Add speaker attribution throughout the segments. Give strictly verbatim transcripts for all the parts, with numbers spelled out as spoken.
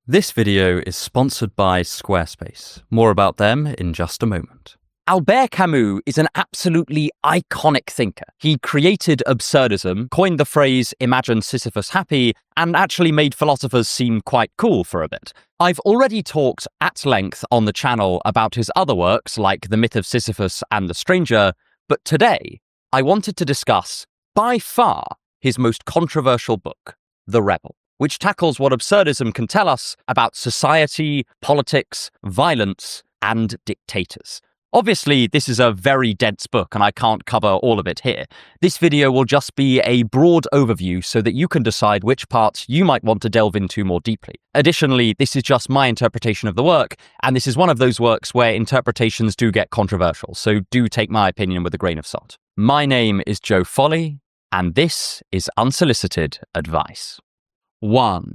Speaker 1: This video is sponsored by Squarespace. More about them in just a moment. Albert Camus is an absolutely iconic thinker. He created absurdism, coined the phrase "imagine Sisyphus happy," and actually made philosophers seem quite cool for a bit. I've already talked at length on the channel about his other works like The Myth of Sisyphus and The Stranger, but today I wanted to discuss, by far, his most controversial book, The Rebel, which tackles what absurdism can tell us about society, politics, violence, and dictators. Obviously, this is a very dense book and I can't cover all of it here. This video will just be a broad overview so that you can decide which parts you might want to delve into more deeply. Additionally, this is just my interpretation of the work, and this is one of those works where interpretations do get controversial, so do take my opinion with a grain of salt. My name is Joe Foley, and this is Unsolicited Advice. one.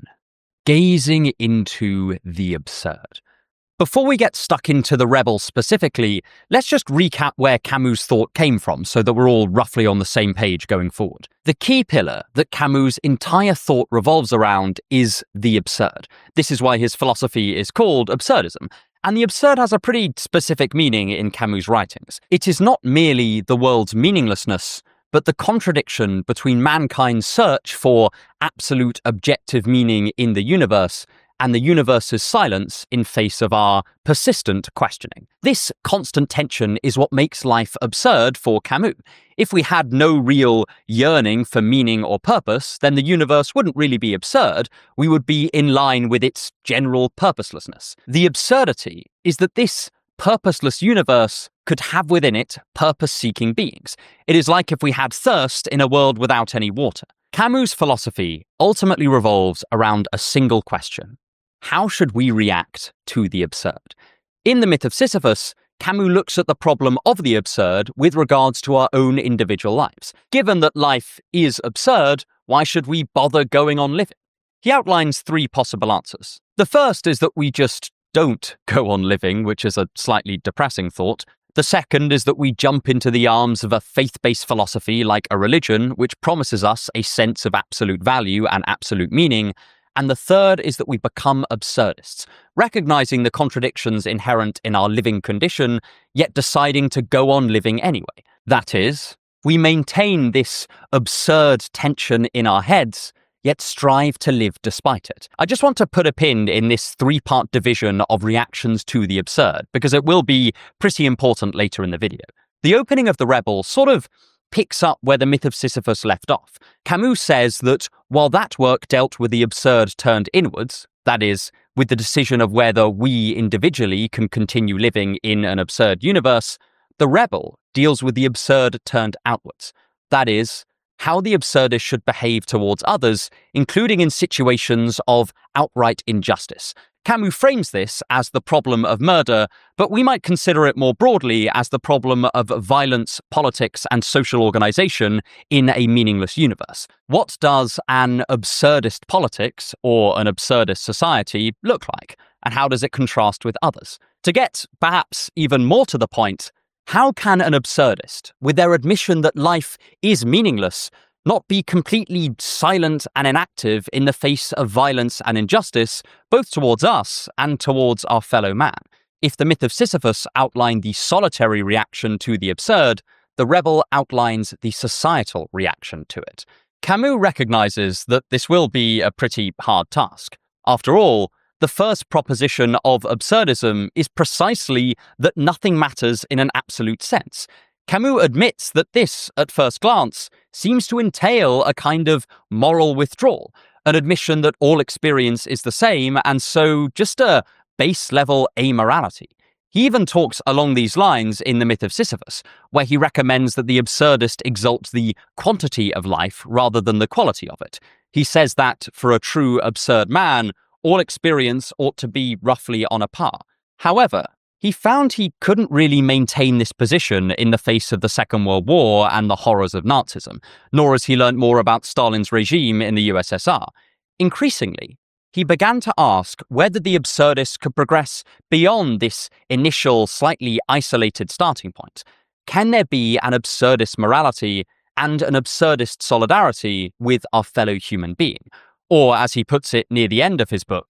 Speaker 1: Gazing into the absurd. Before we get stuck into The Rebel specifically, let's just recap where Camus' thought came from so that we're all roughly on the same page going forward. The key pillar that Camus' entire thought revolves around is the absurd. This is why his philosophy is called absurdism. And the absurd has a pretty specific meaning in Camus' writings. It is not merely the world's meaninglessness, but the contradiction between mankind's search for absolute objective meaning in the universe and the universe's silence in face of our persistent questioning. This constant tension is what makes life absurd for Camus. If we had no real yearning for meaning or purpose, then the universe wouldn't really be absurd. We would be in line with its general purposelessness. The absurdity is that this purposeless universe could have within it purpose-seeking beings. It is like if we had thirst in a world without any water. Camus' philosophy ultimately revolves around a single question. How should we react to the absurd? In The Myth of Sisyphus, Camus looks at the problem of the absurd with regards to our own individual lives. Given that life is absurd, why should we bother going on living? He outlines three possible answers. The first is that we just don't go on living, which is a slightly depressing thought. The second is that we jump into the arms of a faith-based philosophy like a religion, which promises us a sense of absolute value and absolute meaning. And the third is that we become absurdists, recognizing the contradictions inherent in our living condition, yet deciding to go on living anyway. That is, we maintain this absurd tension in our heads, yet strive to live despite it. I just want to put a pin in this three-part division of reactions to the absurd, because it will be pretty important later in the video. The opening of The Rebel sort of picks up where The Myth of Sisyphus left off. Camus says that while that work dealt with the absurd turned inwards, that is, with the decision of whether we individually can continue living in an absurd universe, The Rebel deals with the absurd turned outwards. That is, how the absurdist should behave towards others, including in situations of outright injustice. Camus frames this as the problem of murder, but we might consider it more broadly as the problem of violence, politics, and social organization in a meaningless universe. What does an absurdist politics or an absurdist society look like, and how does it contrast with others? To get perhaps even more to the point, how can an absurdist, with their admission that life is meaningless, not be completely silent and inactive in the face of violence and injustice, both towards us and towards our fellow man? If The Myth of Sisyphus outlined the solitary reaction to the absurd, The Rebel outlines the societal reaction to it. Camus recognizes that this will be a pretty hard task. After all, the first proposition of absurdism is precisely that nothing matters in an absolute sense. Camus admits that this, at first glance, seems to entail a kind of moral withdrawal, an admission that all experience is the same, and so just a base-level amorality. He even talks along these lines in The Myth of Sisyphus, where he recommends that the absurdist exalt the quantity of life rather than the quality of it. He says that, for a true absurd man, all experience ought to be roughly on a par. However, he found he couldn't really maintain this position in the face of the Second World War and the horrors of Nazism, nor as he learnt more about Stalin's regime in the U S S R. Increasingly, he began to ask whether the absurdist could progress beyond this initial, slightly isolated starting point. Can there be an absurdist morality and an absurdist solidarity with our fellow human being? Or, as he puts it near the end of his book,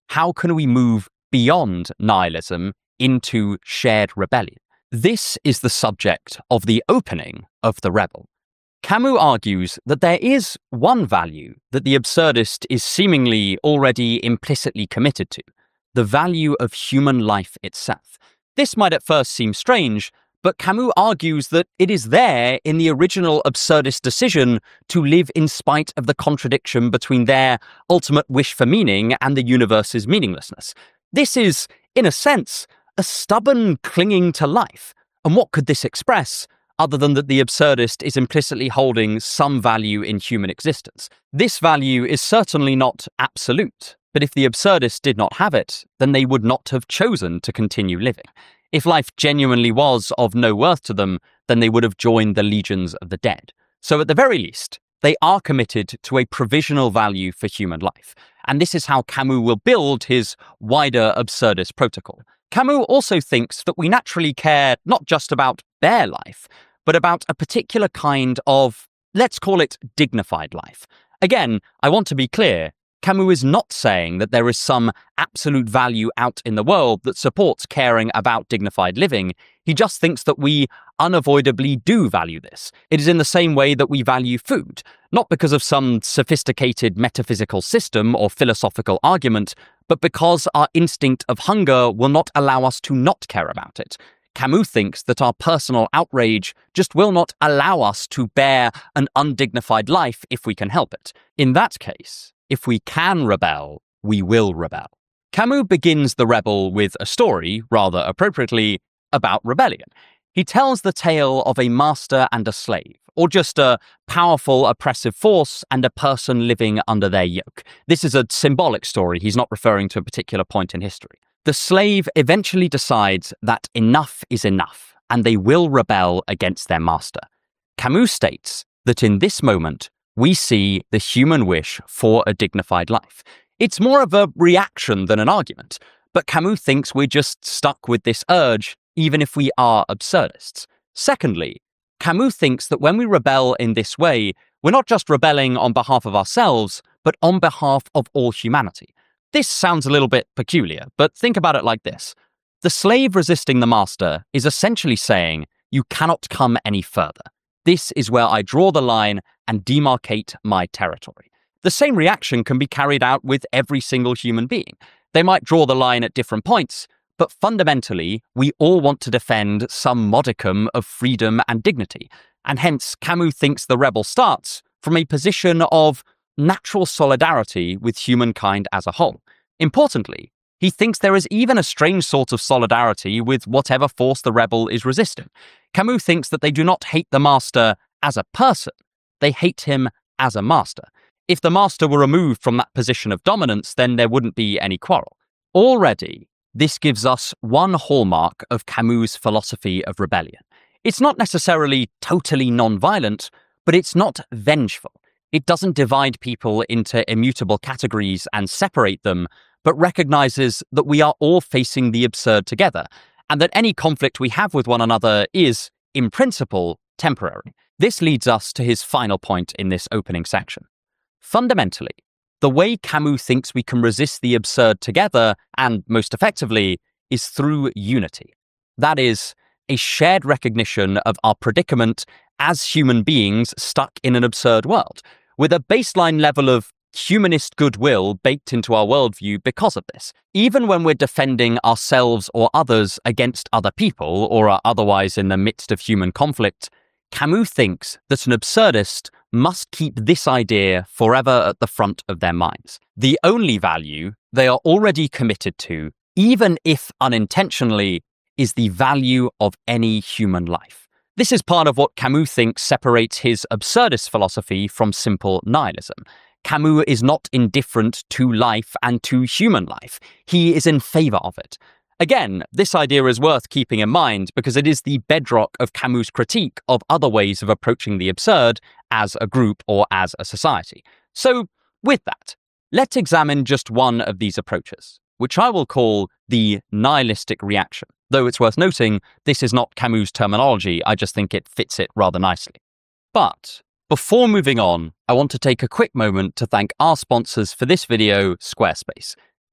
Speaker 1: how can we move beyond nihilism into shared rebellion? This is the subject of the opening of The Rebel. Camus argues that there is one value that the absurdist is seemingly already implicitly committed to, the value of human life itself. This might at first seem strange, but Camus argues that it is there in the original absurdist decision to live in spite of the contradiction between their ultimate wish for meaning and the universe's meaninglessness. This is, in a sense, a stubborn clinging to life. And what could this express, other than that the absurdist is implicitly holding some value in human existence? This value is certainly not absolute, but if the absurdists did not have it, then they would not have chosen to continue living. If life genuinely was of no worth to them, then they would have joined the legions of the dead. So at the very least, they are committed to a provisional value for human life. And this is how Camus will build his wider absurdist protocol. Camus also thinks that we naturally care not just about bare life, but about a particular kind of, let's call it, dignified life. Again, I want to be clear. Camus is not saying that there is some absolute value out in the world that supports caring about dignified living. He just thinks that we unavoidably do value this. It is in the same way that we value food, not because of some sophisticated metaphysical system or philosophical argument, but because our instinct of hunger will not allow us to not care about it. Camus thinks that our personal outrage just will not allow us to bear an undignified life if we can help it. In that case, if we can rebel, we will rebel. Camus begins The Rebel with a story, rather appropriately, about rebellion. He tells the tale of a master and a slave, or just a powerful, oppressive force and a person living under their yoke. This is a symbolic story. He's not referring to a particular point in history. The slave eventually decides that enough is enough, and they will rebel against their master. Camus states that in this moment, we see the human wish for a dignified life. It's more of a reaction than an argument, but Camus thinks we're just stuck with this urge, even if we are absurdists. Secondly, Camus thinks that when we rebel in this way, we're not just rebelling on behalf of ourselves, but on behalf of all humanity. This sounds a little bit peculiar, but think about it like this. The slave resisting the master is essentially saying, you cannot come any further. This is where I draw the line and demarcate my territory. The same reaction can be carried out with every single human being. They might draw the line at different points, but fundamentally, we all want to defend some modicum of freedom and dignity. And hence, Camus thinks The Rebel starts from a position of natural solidarity with humankind as a whole. Importantly, he thinks there is even a strange sort of solidarity with whatever force the rebel is resisting. Camus thinks that they do not hate the master as a person, they hate him as a master. If the master were removed from that position of dominance, then there wouldn't be any quarrel. Already, this gives us one hallmark of Camus' philosophy of rebellion. It's not necessarily totally non-violent, but it's not vengeful. It doesn't divide people into immutable categories and separate them, but recognizes that we are all facing the absurd together, and that any conflict we have with one another is, in principle, temporary. This leads us to his final point in this opening section. Fundamentally, the way Camus thinks we can resist the absurd together, and most effectively, is through unity. That is, a shared recognition of our predicament as human beings stuck in an absurd world, with a baseline level of humanist goodwill baked into our worldview because of this. Even when we're defending ourselves or others against other people, or are otherwise in the midst of human conflict, Camus thinks that an absurdist must keep this idea forever at the front of their minds. The only value they are already committed to, even if unintentionally, is the value of any human life. This is part of what Camus thinks separates his absurdist philosophy from simple nihilism. Camus is not indifferent to life and to human life. He is in favor of it. Again, this idea is worth keeping in mind because it is the bedrock of Camus' critique of other ways of approaching the absurd as a group or as a society. So, with that, let's examine just one of these approaches, which I will call the nihilistic reaction. Though it's worth noting, this is not Camus' terminology, I just think it fits it rather nicely. But before moving on, I want to take a quick moment to thank our sponsors for this video, Squarespace.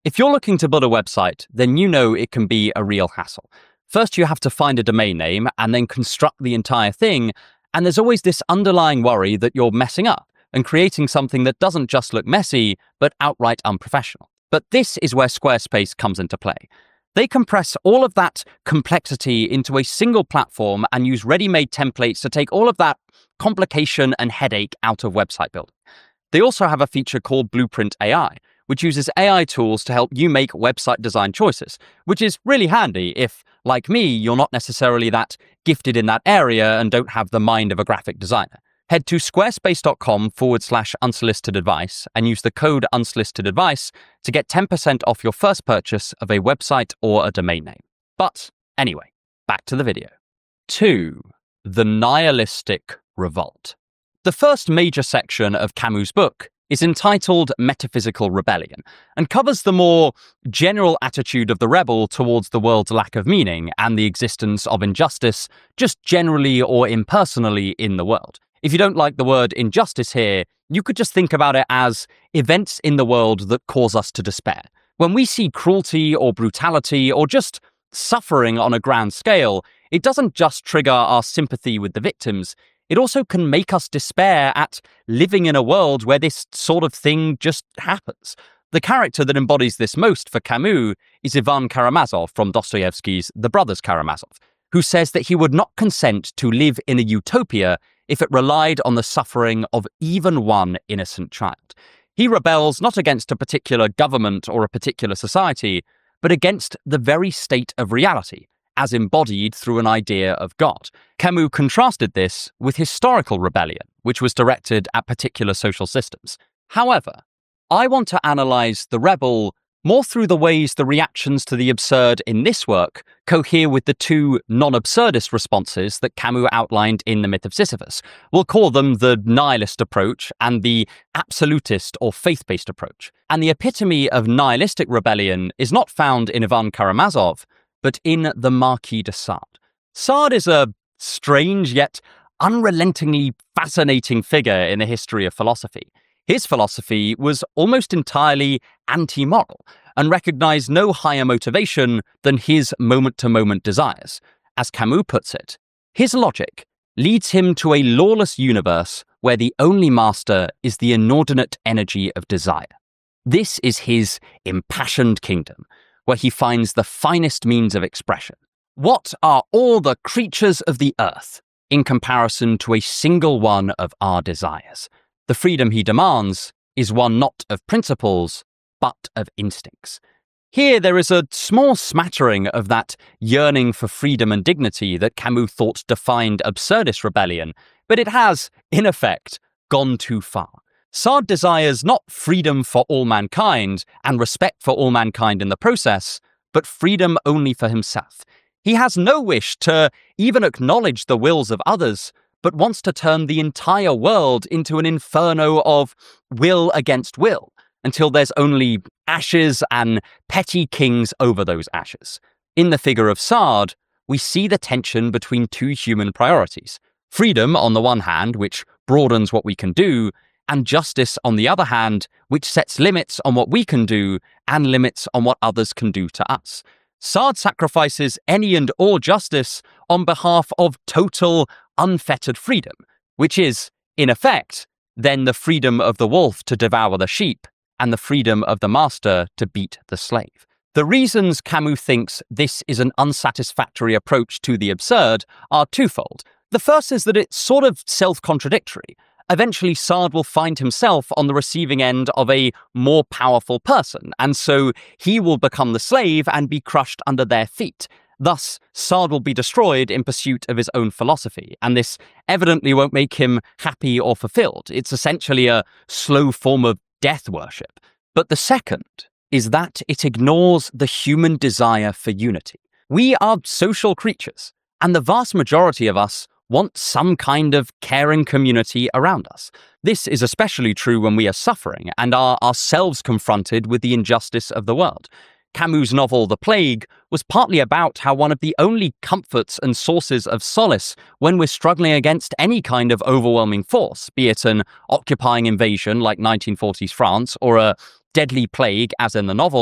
Speaker 1: If you're looking to build a website, then you know it can be a real hassle. First, you have to find a domain name and then construct the entire thing, and there's always this underlying worry that you're messing up and creating something that doesn't just look messy, but outright unprofessional. But this is where Squarespace comes into play. They compress all of that complexity into a single platform and use ready-made templates to take all of that complication and headache out of website building. They also have a feature called Blueprint A I, which uses A I tools to help you make website design choices, which is really handy if, like me, you're not necessarily that gifted in that area and don't have the mind of a graphic designer. Head to squarespace.com forward slash unsolicited advice and use the code unsolicited advice to get ten percent off your first purchase of a website or a domain name. But anyway, back to the video. Two, the nihilistic revolt. The first major section of Camus' book is entitled Metaphysical Rebellion and covers the more general attitude of the rebel towards the world's lack of meaning and the existence of injustice, just generally or impersonally in the world. If you don't like the word injustice here, you could just think about it as events in the world that cause us to despair. When we see cruelty or brutality or just suffering on a grand scale, it doesn't just trigger our sympathy with the victims, it also can make us despair at living in a world where this sort of thing just happens. The character that embodies this most for Camus is Ivan Karamazov from Dostoevsky's The Brothers Karamazov, who says that he would not consent to live in a utopia if it relied on the suffering of even one innocent child. He rebels not against a particular government or a particular society, but against the very state of reality, as embodied through an idea of God. Camus contrasted this with historical rebellion, which was directed at particular social systems. However, I want to analyze the rebel more through the ways the reactions to the absurd in this work cohere with the two non-absurdist responses that Camus outlined in The Myth of Sisyphus. We'll call them the nihilist approach and the absolutist or faith-based approach. And the epitome of nihilistic rebellion is not found in Ivan Karamazov, but in the Marquis de Sade. Sade is a strange yet unrelentingly fascinating figure in the history of philosophy. His philosophy was almost entirely anti-moral and recognized no higher motivation than his moment-to-moment desires. As Camus puts it, his logic leads him to a lawless universe where the only master is the inordinate energy of desire. This is his impassioned kingdom, where he finds the finest means of expression. What are all the creatures of the earth in comparison to a single one of our desires? The freedom he demands is one not of principles, but of instincts. Here there is a small smattering of that yearning for freedom and dignity that Camus thought defined absurdist rebellion, but it has, in effect, gone too far. Sade desires not freedom for all mankind and respect for all mankind in the process, but freedom only for himself. He has no wish to even acknowledge the wills of others, but wants to turn the entire world into an inferno of will against will, until there's only ashes and petty kings over those ashes. In the figure of Sade, we see the tension between two human priorities. Freedom, on the one hand, which broadens what we can do, and justice, on the other hand, which sets limits on what we can do and limits on what others can do to us. Sade sacrifices any and all justice on behalf of total, unfettered freedom, which is, in effect, then the freedom of the wolf to devour the sheep and the freedom of the master to beat the slave. The reasons Camus thinks this is an unsatisfactory approach to the absurd are twofold. The first is that it's sort of self-contradictory. Eventually, Sade will find himself on the receiving end of a more powerful person, and so he will become the slave and be crushed under their feet. Thus, Sade will be destroyed in pursuit of his own philosophy, and this evidently won't make him happy or fulfilled. It's essentially a slow form of death worship. But the second is that it ignores the human desire for unity. We are social creatures, and the vast majority of us want some kind of caring community around us. This is especially true when we are suffering and are ourselves confronted with the injustice of the world. Camus' novel The Plague was partly about how one of the only comforts and sources of solace when we're struggling against any kind of overwhelming force, be it an occupying invasion like nineteen forties France or a deadly plague, as in the novel,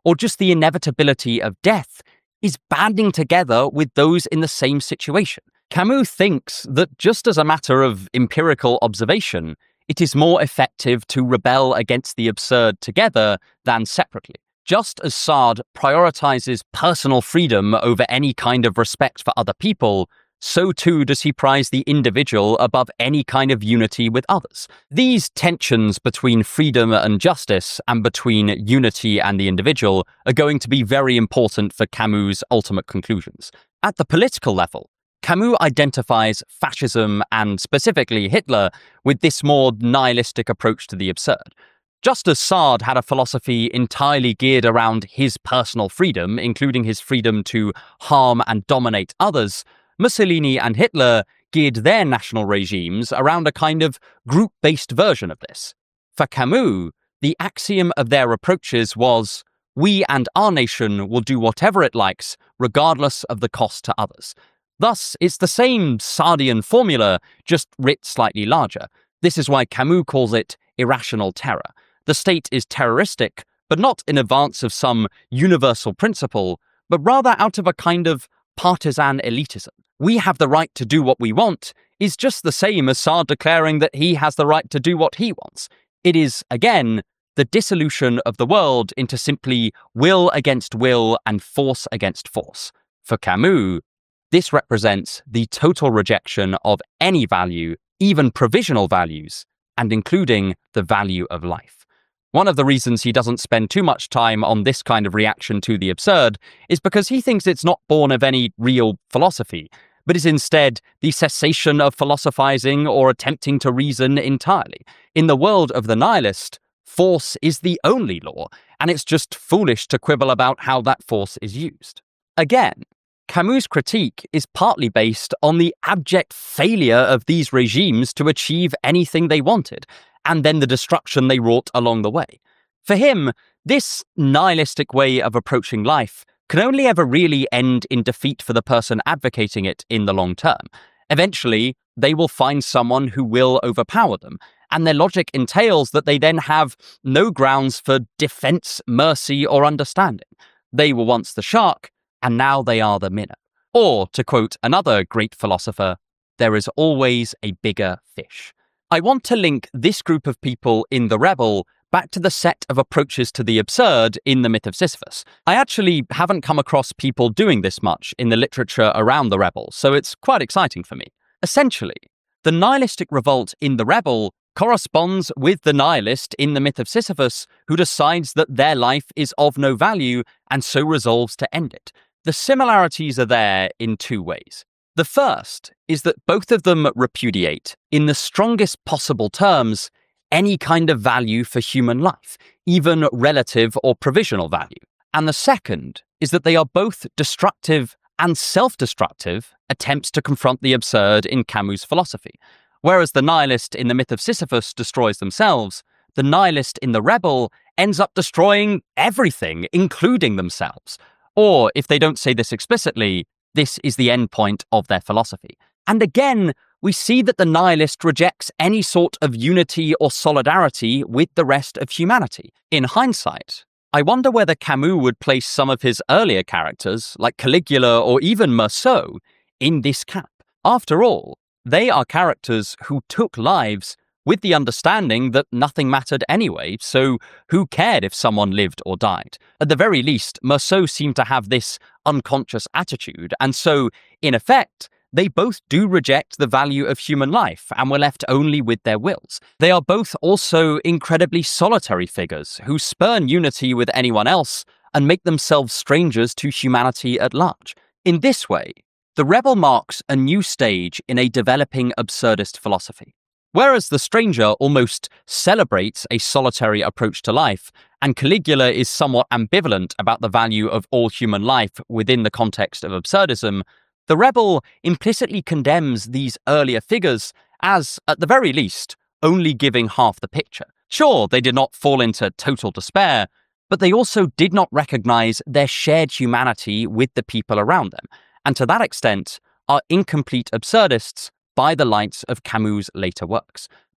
Speaker 1: or just the inevitability of death, is banding together with those in the same situation. Camus thinks that just as a matter of empirical observation, it is more effective to rebel against the absurd together than separately. Just as Sade prioritizes personal freedom over any kind of respect for other people, so too does he prize the individual above any kind of unity with others. These tensions between freedom and justice, and between unity and the individual, are going to be very important for Camus' ultimate conclusions. At the political level, Camus identifies fascism, and specifically Hitler, with this more nihilistic approach to the absurd. Just as Sade had a philosophy entirely geared around his personal freedom, including his freedom to harm and dominate others, Mussolini and Hitler geared their national regimes around a kind of group-based version of this. For Camus, the axiom of their approaches was, "We and our nation will do whatever it likes, regardless of the cost to others." Thus, it's the same Sadean formula, just writ slightly larger. This is why Camus calls it irrational terror. The state is terroristic, but not in advance of some universal principle, but rather out of a kind of partisan elitism. "We have the right to do what we want" is just the same as Sade declaring that he has the right to do what he wants. It is, again, the dissolution of the world into simply will against will and force against force. For Camus, this represents the total rejection of any value, even provisional values, and including the value of life. One of the reasons he doesn't spend too much time on this kind of reaction to the absurd is because he thinks it's not born of any real philosophy, but is instead the cessation of philosophizing or attempting to reason entirely. In the world of the nihilist, force is the only law, and it's just foolish to quibble about how that force is used. Again, Camus' critique is partly based on the abject failure of these regimes to achieve anything they wanted, and then the destruction they wrought along the way. For him, this nihilistic way of approaching life can only ever really end in defeat for the person advocating it in the long term. Eventually, they will find someone who will overpower them, and their logic entails that they then have no grounds for defense, mercy, or understanding. They were once the shark, and now they are the minnow. Or, to quote another great philosopher, there is always a bigger fish. I want to link this group of people in The Rebel back to the set of approaches to the absurd in The Myth of Sisyphus. I actually haven't come across people doing this much in the literature around The Rebel, so it's quite exciting for me. Essentially, the nihilistic revolt in The Rebel corresponds with the nihilist in The Myth of Sisyphus, who decides that their life is of no value and so resolves to end it. The similarities are there in two ways. The first is that both of them repudiate, in the strongest possible terms, any kind of value for human life, even relative or provisional value. And the second is that they are both destructive and self-destructive attempts to confront the absurd in Camus' philosophy. Whereas the nihilist in The Myth of Sisyphus destroys themselves, the nihilist in The Rebel ends up destroying everything, including themselves. Or, if they don't say this explicitly, this is the end point of their philosophy. And again, we see that the nihilist rejects any sort of unity or solidarity with the rest of humanity. In hindsight, I wonder whether Camus would place some of his earlier characters, like Caligula or even Meursault, in this camp. After all, they are characters who took lives with the understanding that nothing mattered anyway, so who cared if someone lived or died? At the very least, Meursault seemed to have this unconscious attitude, and so, in effect, they both do reject the value of human life and were left only with their wills. They are both also incredibly solitary figures who spurn unity with anyone else and make themselves strangers to humanity at large. In this way, The Rebel marks a new stage in a developing absurdist philosophy. Whereas The Stranger almost celebrates a solitary approach to life, and Caligula is somewhat ambivalent about the value of all human life within the context of absurdism, The Rebel implicitly condemns these earlier figures as, at the very least, only giving half the picture. Sure, they did not fall into total despair, but they also did not recognize their shared humanity with the people around them, and to that extent are incomplete absurdists by the lights of Camus' later works.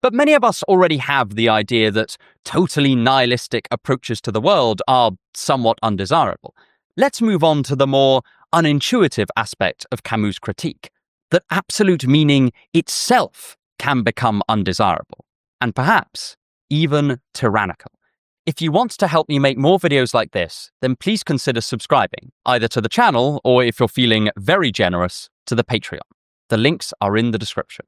Speaker 1: But many of us already have the idea that totally nihilistic approaches to the world are somewhat undesirable. Let's move on to the more unintuitive aspect of Camus' critique, that absolute meaning itself can become undesirable, and perhaps even tyrannical. If you want to help me make more videos like this, then please consider subscribing, either to the channel or, if you're feeling very generous, to the Patreon. The links are in the description.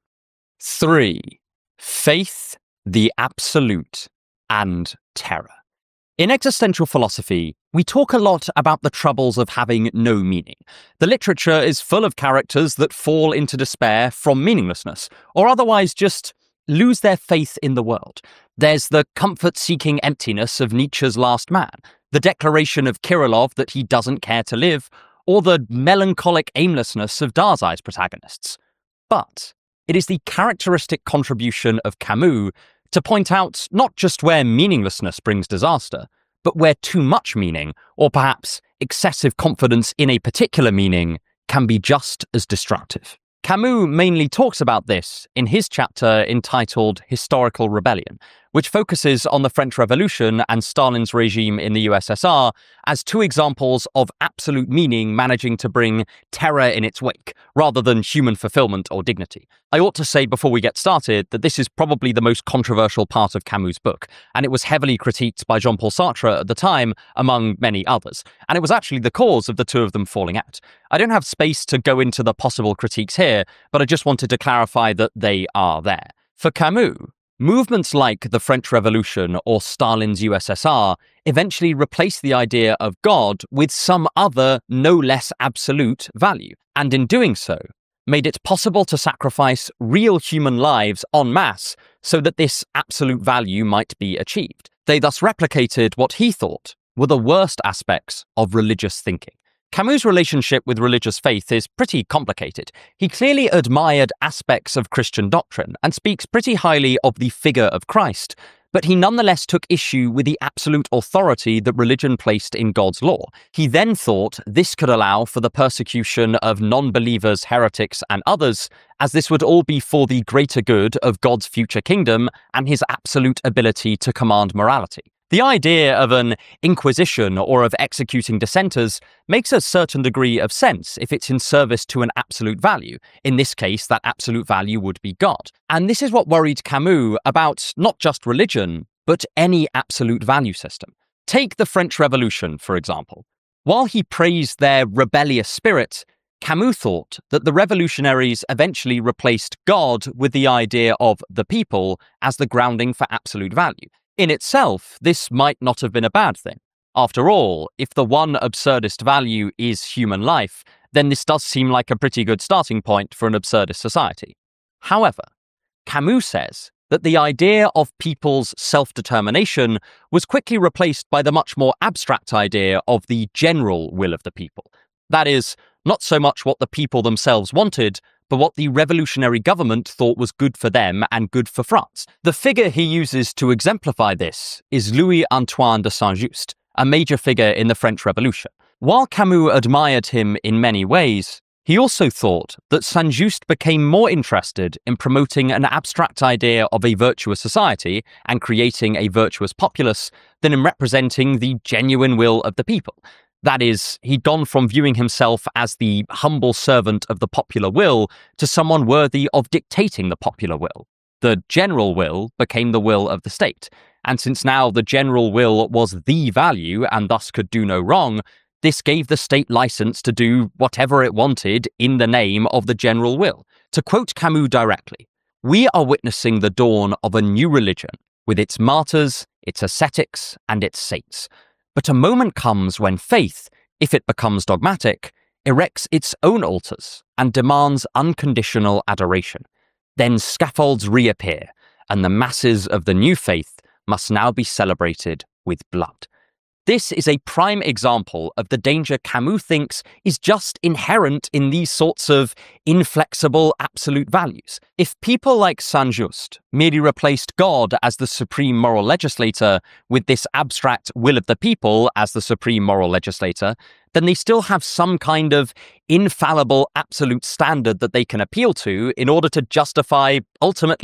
Speaker 1: Three. Faith, the absolute, and terror. In existential philosophy, we talk a lot about the troubles of having no meaning. The literature is full of characters that fall into despair from meaninglessness, or otherwise just lose their faith in the world. There's the comfort-seeking emptiness of Nietzsche's Last Man, the declaration of Kirillov that he doesn't care to live, or the melancholic aimlessness of Darzy's protagonists. But it is the characteristic contribution of Camus to point out not just where meaninglessness brings disaster, but where too much meaning, or perhaps excessive confidence in a particular meaning, can be just as destructive. Camus mainly talks about this in his chapter entitled Historical Rebellion, which focuses on the French Revolution and Stalin's regime in the U S S R as two examples of absolute meaning managing to bring terror in its wake, rather than human fulfillment or dignity. I ought to say before we get started that this is probably the most controversial part of Camus' book, and it was heavily critiqued by Jean-Paul Sartre at the time, among many others, and it was actually the cause of the two of them falling out. I don't have space to go into the possible critiques here, but I just wanted to clarify that they are there. For Camus, movements like the French Revolution or Stalin's U S S R eventually replaced the idea of God with some other, no less absolute value, and in doing so, made it possible to sacrifice real human lives en masse so that this absolute value might be achieved. They thus replicated what he thought were the worst aspects of religious thinking. Camus' relationship with religious faith is pretty complicated. He clearly admired aspects of Christian doctrine and speaks pretty highly of the figure of Christ, but he nonetheless took issue with the absolute authority that religion placed in God's law. He then thought this could allow for the persecution of non-believers, heretics, and others, as this would all be for the greater good of God's future kingdom and his absolute ability to command morality. The idea of an inquisition or of executing dissenters makes a certain degree of sense if it's in service to an absolute value. In this case, that absolute value would be God. And this is what worried Camus about not just religion, but any absolute value system. Take the French Revolution, for example. While he praised their rebellious spirit, Camus thought that the revolutionaries eventually replaced God with the idea of the people as the grounding for absolute value. In itself, this might not have been a bad thing. After all, if the one absurdist value is human life, then this does seem like a pretty good starting point for an absurdist society. However, Camus says that the idea of people's self-determination was quickly replaced by the much more abstract idea of the general will of the people. That is, not so much what the people themselves wanted, but what the revolutionary government thought was good for them and good for France. The figure he uses to exemplify this is Louis-Antoine de Saint-Just, a major figure in the French Revolution. While Camus admired him in many ways, he also thought that Saint-Just became more interested in promoting an abstract idea of a virtuous society and creating a virtuous populace than in representing the genuine will of the people. That is, he'd gone from viewing himself as the humble servant of the popular will to someone worthy of dictating the popular will. The general will became the will of the state, and since now the general will was the value and thus could do no wrong, this gave the state license to do whatever it wanted in the name of the general will. To quote Camus directly, "We are witnessing the dawn of a new religion, with its martyrs, its ascetics, and its saints. But a moment comes when faith, if it becomes dogmatic, erects its own altars and demands unconditional adoration. Then scaffolds reappear, and the masses of the new faith must now be celebrated with blood." This is a prime example of the danger Camus thinks is just inherent in these sorts of inflexible absolute values. If people like Saint-Just merely replaced God as the supreme moral legislator with this abstract will of the people as the supreme moral legislator, then they still have some kind of infallible absolute standard that they can appeal to in order to justify, ultimately,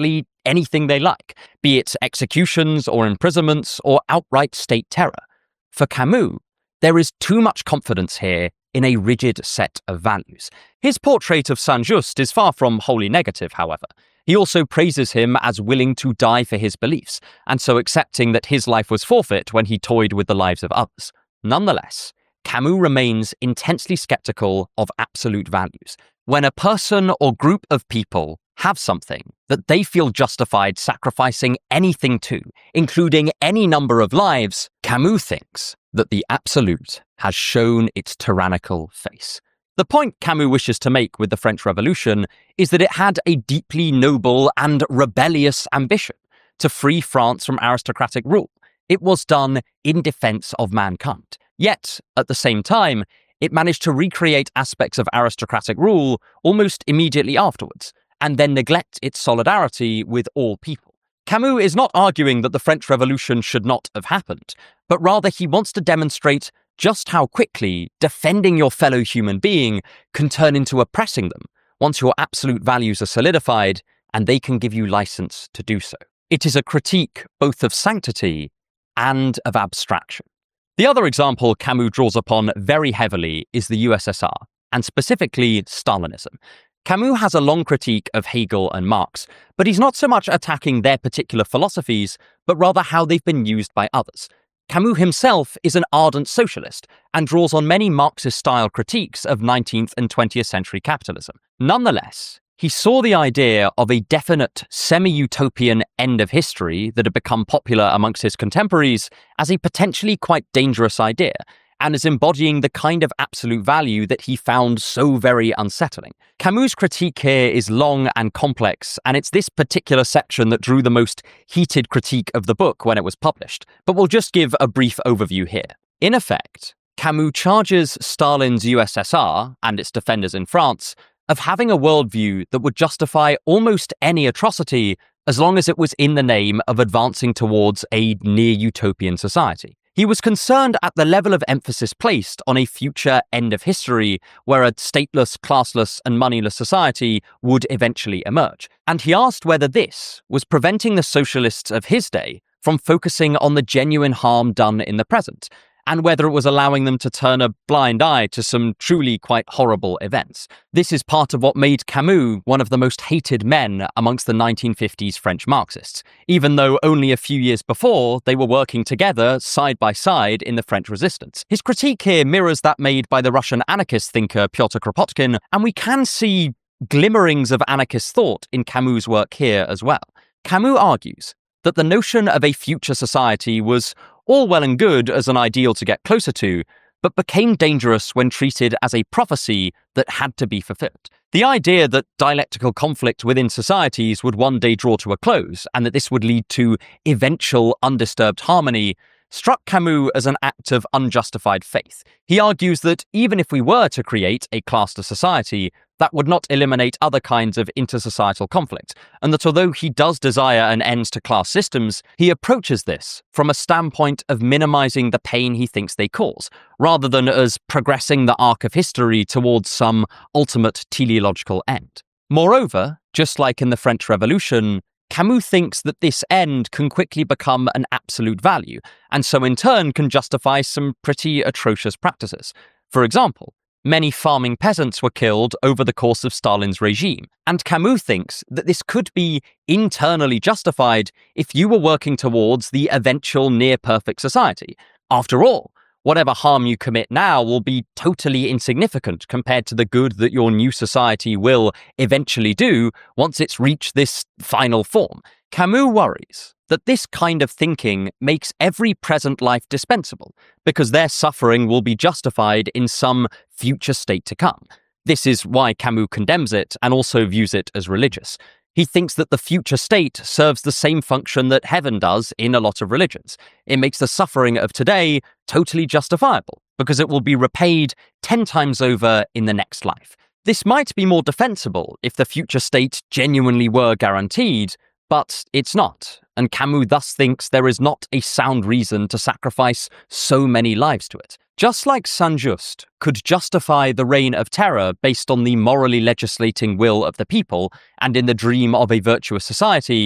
Speaker 1: anything they like, be it executions or imprisonments or outright state terror. For Camus, there is too much confidence here in a rigid set of values. His portrait of Saint-Just is far from wholly negative, however. He also praises him as willing to die for his beliefs, and so accepting that his life was forfeit when he toyed with the lives of others. Nonetheless, Camus remains intensely skeptical of absolute values. When a person or group of people have something that they feel justified sacrificing anything to, including any number of lives, Camus thinks that the absolute has shown its tyrannical face. The point Camus wishes to make with the French Revolution is that it had a deeply noble and rebellious ambition to free France from aristocratic rule. It was done in defense of mankind. Yet, at the same time, it managed to recreate aspects of aristocratic rule almost immediately afterwards, and then neglect its solidarity with all people. Camus is not arguing that the French Revolution should not have happened, but rather he wants to demonstrate just how quickly defending your fellow human being can turn into oppressing them once your absolute values are solidified and they can give you license to do so. It is a critique both of sanctity and of abstraction. The other example Camus draws upon very heavily is the U S S R, and specifically Stalinism. Camus has a long critique of Hegel and Marx, but he's not so much attacking their particular philosophies, but rather how they've been used by others. Camus himself is an ardent socialist and draws on many Marxist-style critiques of nineteenth and twentieth century capitalism. Nonetheless, he saw the idea of a definite semi-utopian end of history that had become popular amongst his contemporaries as a potentially quite dangerous idea, and as embodying the kind of absolute value that he found so very unsettling. Camus' critique here is long and complex, and it's this particular section that drew the most heated critique of the book when it was published, but we'll just give a brief overview here. In effect, Camus charges Stalin's U S S R, and its defenders in France, of having a worldview that would justify almost any atrocity as long as it was in the name of advancing towards a near-utopian society. He was concerned at the level of emphasis placed on a future end of history where a stateless, classless, and moneyless society would eventually emerge. And he asked whether this was preventing the socialists of his day from focusing on the genuine harm done in the present, and whether it was allowing them to turn a blind eye to some truly quite horrible events. This is part of what made Camus one of the most hated men amongst the nineteen fifties French Marxists, even though only a few years before they were working together side by side in the French resistance. His critique here mirrors that made by the Russian anarchist thinker Pyotr Kropotkin, and we can see glimmerings of anarchist thought in Camus' work here as well. Camus argues that the notion of a future society was all well and good as an ideal to get closer to, but became dangerous when treated as a prophecy that had to be fulfilled. The idea that dialectical conflict within societies would one day draw to a close, and that this would lead to eventual undisturbed harmony, struck Camus as an act of unjustified faith. He argues that even if we were to create a classless society, that would not eliminate other kinds of intersocietal conflict, and that although he does desire an end to class systems, he approaches this from a standpoint of minimizing the pain he thinks they cause, rather than as progressing the arc of history towards some ultimate teleological end. Moreover, just like in the French Revolution, Camus thinks that this end can quickly become an absolute value, and so in turn can justify some pretty atrocious practices. For example, many farming peasants were killed over the course of Stalin's regime, and Camus thinks that this could be internally justified if you were working towards the eventual near-perfect society. After all, whatever harm you commit now will be totally insignificant compared to the good that your new society will eventually do once it's reached this final form. Camus worries that this kind of thinking makes every present life dispensable, because their suffering will be justified in some future state to come. This is why Camus condemns it and also views it as religious. He thinks that the future state serves the same function that heaven does in a lot of religions. It makes the suffering of today totally justifiable, because it will be repaid ten times over in the next life. This might be more defensible if the future state genuinely were guaranteed, but it's not, and Camus thus thinks there is not a sound reason to sacrifice so many lives to it. Just like Saint-Just could justify the reign of terror based on the morally legislating will of the people and in the dream of a virtuous society,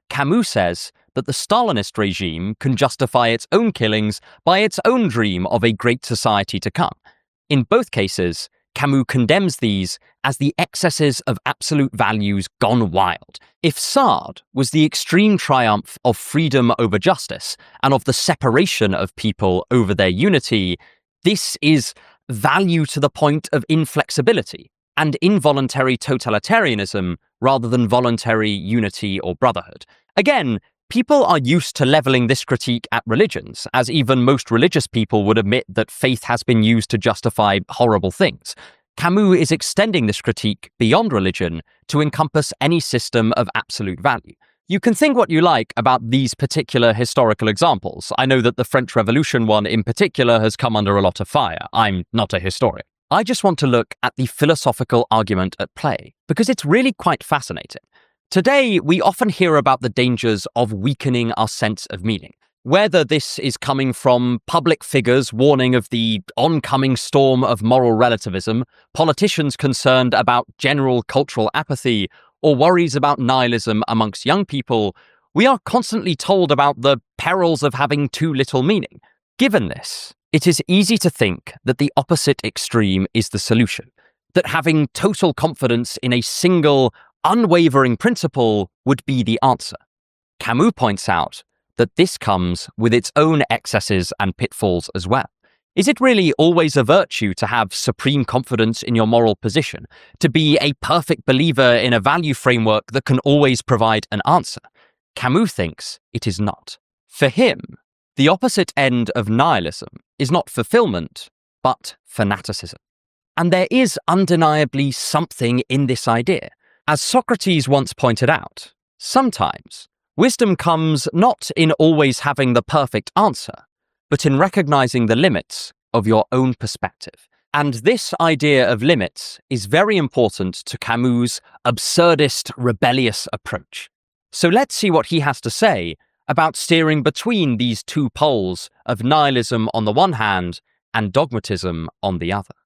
Speaker 1: Camus says that the Stalinist regime can justify its own killings by its own dream of a great society to come. In both cases, Camus condemns these as the excesses of absolute values gone wild. If Sade was the extreme triumph of freedom over justice and of the separation of people over their unity, this is value to the point of inflexibility and involuntary totalitarianism rather than voluntary unity or brotherhood. Again, people are used to levelling this critique at religions, as even most religious people would admit that faith has been used to justify horrible things. Camus is extending this critique beyond religion to encompass any system of absolute value. You can think what you like about these particular historical examples. I know that the French Revolution one in particular has come under a lot of fire. I'm not a historian. I just want to look at the philosophical argument at play, because it's really quite fascinating. Today, we often hear about the dangers of weakening our sense of meaning. Whether this is coming from public figures warning of the oncoming storm of moral relativism, politicians concerned about general cultural apathy, or worries about nihilism amongst young people, we are constantly told about the perils of having too little meaning. Given this, it is easy to think that the opposite extreme is the solution, that having total confidence in a single, unwavering principle would be the answer. Camus points out that this comes with its own excesses and pitfalls as well. Is it really always a virtue to have supreme confidence in your moral position, to be a perfect believer in a value framework that can always provide an answer? Camus thinks it is not. For him, the opposite end of nihilism is not fulfillment, but fanaticism. And there is undeniably something in this idea. As Socrates once pointed out, sometimes wisdom comes not in always having the perfect answer, but in recognizing the limits of your own perspective. And this idea of limits is very important to Camus' absurdist, rebellious approach. So let's see what he has to say about steering between these two poles of nihilism on the one hand and dogmatism on the other.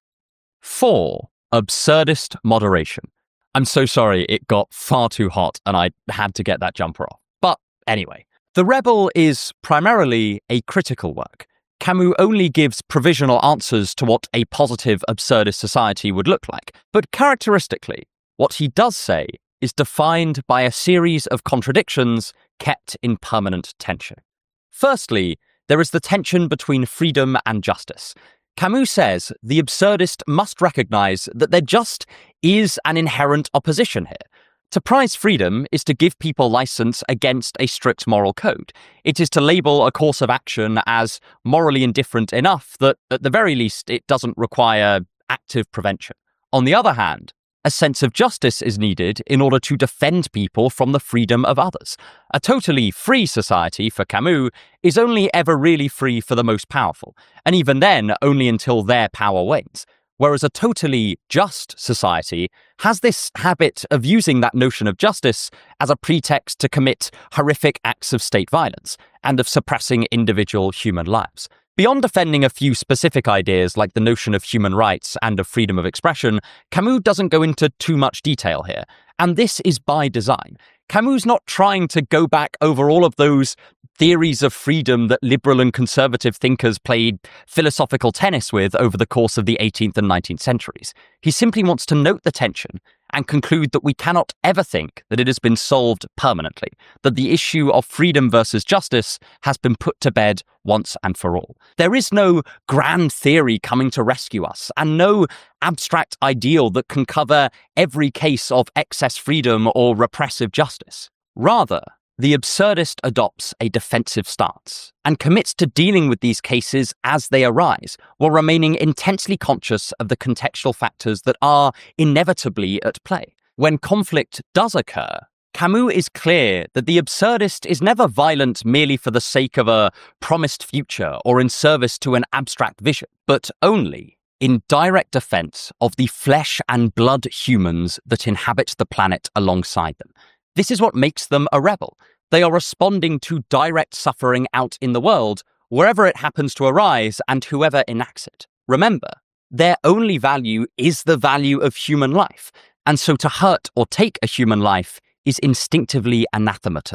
Speaker 1: Four, absurdist moderation. I'm so sorry it got far too hot and I had to get that jumper off. But anyway, The Rebel is primarily a critical work. Camus only gives provisional answers to what a positive absurdist society would look like. But characteristically, what he does say is defined by a series of contradictions kept in permanent tension. Firstly, there is the tension between freedom and justice. Camus says the absurdist must recognize that there just is an inherent opposition here. To prize freedom is to give people license against a strict moral code. It is to label a course of action as morally indifferent enough that, at the very least, it doesn't require active prevention. On the other hand, a sense of justice is needed in order to defend people from the freedom of others. A totally free society, for Camus, is only ever really free for the most powerful, and even then only until their power wanes. Whereas a totally just society has this habit of using that notion of justice as a pretext to commit horrific acts of state violence and of suppressing individual human lives. Beyond defending a few specific ideas like the notion of human rights and of freedom of expression, Camus doesn't go into too much detail here, and this is by design. Camus not trying to go back over all of those theories of freedom that liberal and conservative thinkers played philosophical tennis with over the course of the eighteenth and nineteenth centuries. He simply wants to note the tension and conclude that we cannot ever think that it has been solved permanently, that the issue of freedom versus justice has been put to bed once and for all. There is no grand theory coming to rescue us, and no abstract ideal that can cover every case of excess freedom or repressive justice. Rather, the absurdist adopts a defensive stance and commits to dealing with these cases as they arise, while remaining intensely conscious of the contextual factors that are inevitably at play. When conflict does occur, Camus is clear that the absurdist is never violent merely for the sake of a promised future or in service to an abstract vision, but only in direct defense of the flesh and blood humans that inhabit the planet alongside them. This is what makes them a rebel. They are responding to direct suffering out in the world, wherever it happens to arise and whoever enacts it. Remember, their only value is the value of human life, and so to hurt or take a human life is instinctively anathema to them.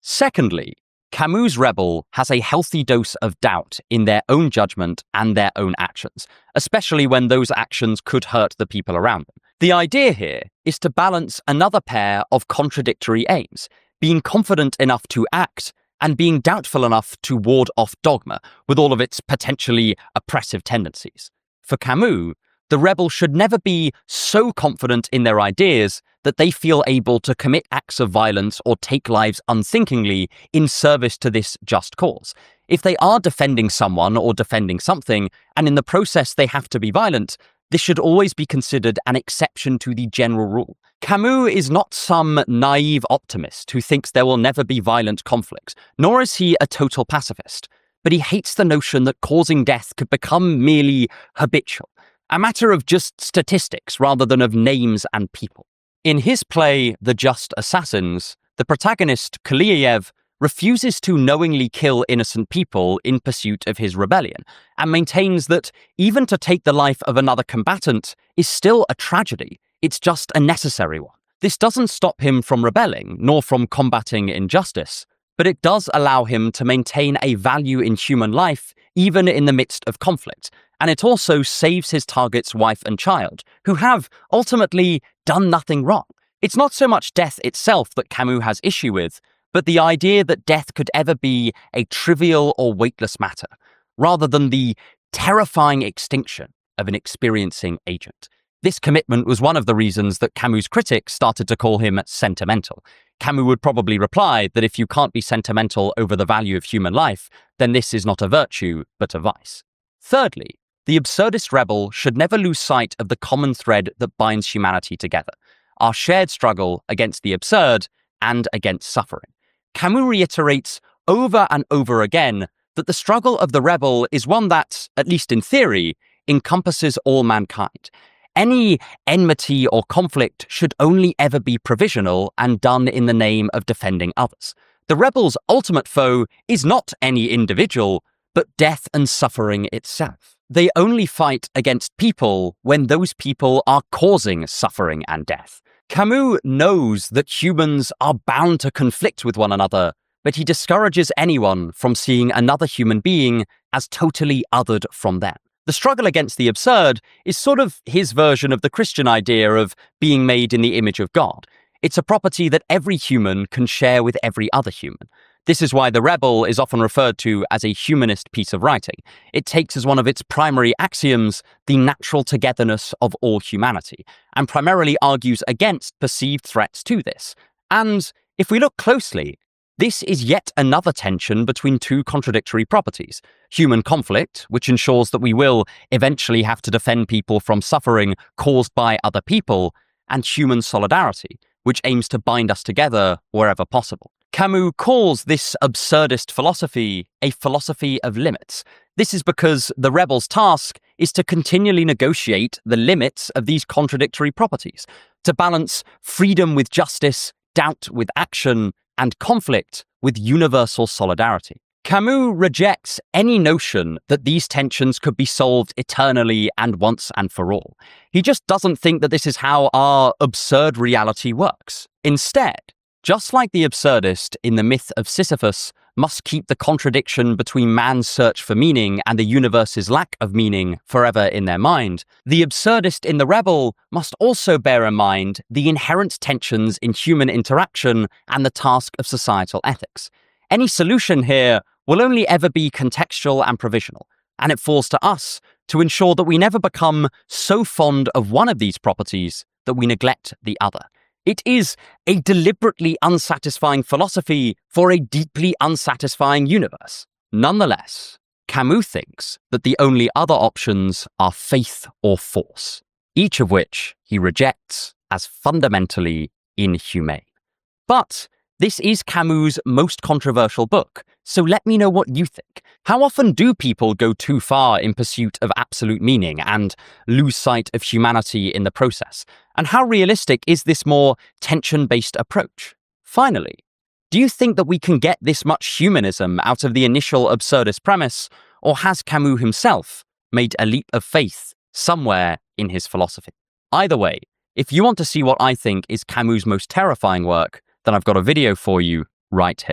Speaker 1: Secondly, Camus' rebel has a healthy dose of doubt in their own judgment and their own actions, especially when those actions could hurt the people around them. The idea here is to balance another pair of contradictory aims, being confident enough to act and being doubtful enough to ward off dogma with all of its potentially oppressive tendencies. For Camus, the rebel should never be so confident in their ideas that they feel able to commit acts of violence or take lives unthinkingly in service to this just cause. If they are defending someone or defending something, and in the process they have to be violent, this should always be considered an exception to the general rule. Camus is not some naive optimist who thinks there will never be violent conflict, nor is he a total pacifist, but he hates the notion that causing death could become merely habitual, a matter of just statistics rather than of names and people. In his play, The Just Assassins, the protagonist, Kryleev, refuses to knowingly kill innocent people in pursuit of his rebellion, and maintains that even to take the life of another combatant is still a tragedy. It's just a necessary one. This doesn't stop him from rebelling, nor from combating injustice, but it does allow him to maintain a value in human life, even in the midst of conflict. And it also saves his target's wife and child, who have, ultimately, done nothing wrong. It's not so much death itself that Camus has issue with, but the idea that death could ever be a trivial or weightless matter, rather than the terrifying extinction of an experiencing agent. This commitment was one of the reasons that Camus' critics started to call him sentimental. Camus would probably reply that if you can't be sentimental over the value of human life, then this is not a virtue, but a vice. Thirdly, the absurdist rebel should never lose sight of the common thread that binds humanity together, our shared struggle against the absurd and against suffering. Camus reiterates over and over again that the struggle of the rebel is one that, at least in theory, encompasses all mankind. Any enmity or conflict should only ever be provisional and done in the name of defending others. The rebel's ultimate foe is not any individual, but death and suffering itself. They only fight against people when those people are causing suffering and death. Camus knows that humans are bound to conflict with one another, but he discourages anyone from seeing another human being as totally othered from them. The struggle against the absurd is sort of his version of the Christian idea of being made in the image of God. It's a property that every human can share with every other human. This is why The Rebel is often referred to as a humanist piece of writing. It takes as one of its primary axioms the natural togetherness of all humanity, and primarily argues against perceived threats to this. And if we look closely, this is yet another tension between two contradictory properties: human conflict, which ensures that we will eventually have to defend people from suffering caused by other people, and human solidarity, which aims to bind us together wherever possible. Camus calls this absurdist philosophy a philosophy of limits. This is because the rebel's task is to continually negotiate the limits of these contradictory properties, to balance freedom with justice, doubt with action, and conflict with universal solidarity. Camus rejects any notion that these tensions could be solved eternally and once and for all. He just doesn't think that this is how our absurd reality works. Instead, just like the absurdist in the myth of Sisyphus must keep the contradiction between man's search for meaning and the universe's lack of meaning forever in their mind, the absurdist in The Rebel must also bear in mind the inherent tensions in human interaction and the task of societal ethics. Any solution here will only ever be contextual and provisional, and it falls to us to ensure that we never become so fond of one of these properties that we neglect the other. It is a deliberately unsatisfying philosophy for a deeply unsatisfying universe. Nonetheless, Camus thinks that the only other options are faith or force, each of which he rejects as fundamentally inhumane. But this is Camus' most controversial book, so let me know what you think. How often do people go too far in pursuit of absolute meaning and lose sight of humanity in the process? And how realistic is this more tension-based approach? Finally, do you think that we can get this much humanism out of the initial absurdist premise, or has Camus himself made a leap of faith somewhere in his philosophy? Either way, if you want to see what I think is Camus' most terrifying work, then I've got a video for you right here.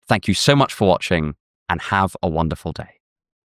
Speaker 1: Thank you so much for watching and have a wonderful day.